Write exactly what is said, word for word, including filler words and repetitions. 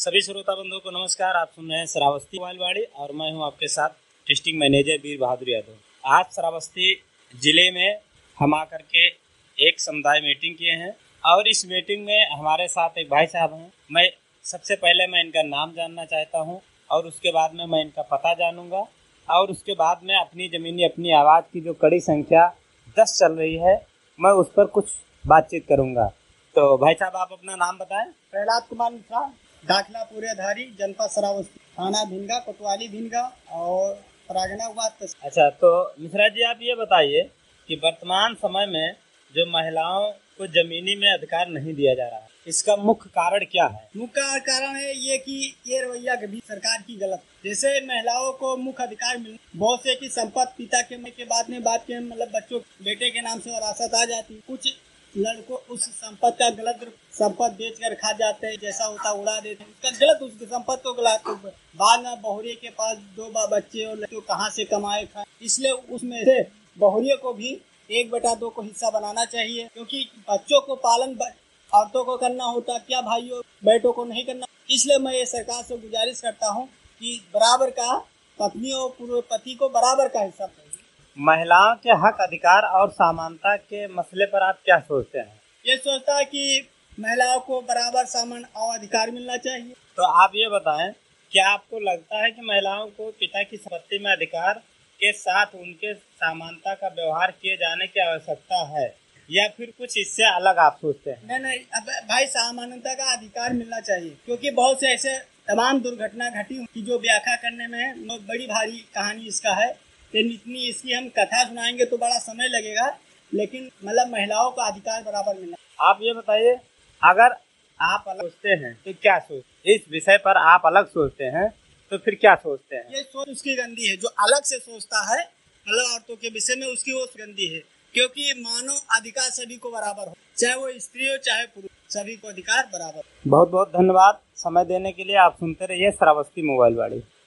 सभी श्रोता बंधुओं को नमस्कार। आप सुन रहे हैं श्रावस्ती मोबाइल वाड़ी और मैं हूं आपके साथ डिस्ट्रिक्ट मैनेजर वीर बहादुर यादव। आज श्रावस्ती जिले में हम आकर के एक समुदाय मीटिंग किए हैं और इस मीटिंग में हमारे साथ एक भाई साहब हैं। मैं सबसे पहले मैं इनका नाम जानना चाहता हूं और उसके बाद में मैं इनका पता जानूंगा और उसके बाद में अपनी ज़मीनी अपनी आवाज़ की जो कड़ी संख्या दस चल रही है मैं उस पर कुछ बातचीत करूंगा। तो भाई साहब आप अपना नाम बताएं। प्रहलाद कुमार मिश्रा, दाखिला पूरेधारी, जनपद श्रावस्ती, थाना भिनगा, कोतवाली भिनगा और परागना हुआ। अच्छा, तो मिश्रा जी आप ये बताइए कि वर्तमान समय में जो महिलाओं को जमीनी में अधिकार नहीं दिया जा रहा है, इसका मुख्य कारण क्या है? मुख्य कारण है ये कि ये रवैया कभी सरकार की गलत। जैसे महिलाओं को मुख्य अधिकार मिल, बहुत से की संपत्ति पिता के के बाद में बात के मतलब बच्चों बेटे के नाम से वरासत आ जाती। कुछ लड़कों उस संपत्ति का गलत संपत्ति बेच कर खा जाते हैं, जैसा होता उड़ा देते हैं, उसका गलत उसकी संपत्ति को गलत। बाद में बहुरिये के पास दो बच्चे और लड़के कहाँ से कमाए खाए, इसलिए उसमें से बहुरिये को भी एक बेटा दो को हिस्सा बनाना चाहिए, क्योंकि बच्चों को पालन औरतों को करना होता, क्या भाइयों बेटों को नहीं करना। इसलिए मैं ये सरकार से गुजारिश करता हूँ कि बराबर का पत्नी और पूर्व पति को बराबर का हिस्सा चाहिए। महिलाओं के हक अधिकार और समानता के मसले पर आप क्या सोचते हैं? ये सोचता है कि महिलाओं को बराबर समान और अधिकार मिलना चाहिए। तो आप ये बताएं, क्या आपको लगता है कि महिलाओं को पिता की संपत्ति में अधिकार के साथ उनके समानता का व्यवहार किए जाने की आवश्यकता है या फिर कुछ इससे अलग आप सोचते हैं? नहीं नहीं अब भाई समानता का अधिकार मिलना चाहिए, क्योंकि बहुत से ऐसे तमाम दुर्घटना घटी की जो व्याख्या करने में बहुत बड़ी भारी कहानी इसका है। इतनी इसकी हम कथा सुनाएंगे तो बड़ा समय लगेगा, लेकिन मतलब महिलाओं का अधिकार बराबर मिलना। आप ये बताइए, अगर आप अलग सोचते हैं तो क्या सोचते, इस विषय पर आप अलग सोचते हैं तो फिर क्या सोचते हैं? ये सोच उसकी गंदी है जो अलग से सोचता है, मतलब औरतों के विषय में उसकी वो गंदी है, क्योंकि मानव अधिकार सभी को बराबर हो, चाहे वो स्त्री हो चाहे पुरुष, सभी को अधिकार बराबर। बहुत बहुत धन्यवाद समय देने के लिए। आप सुनते रहिए श्रावस्ती मोबाइल वाड़ी।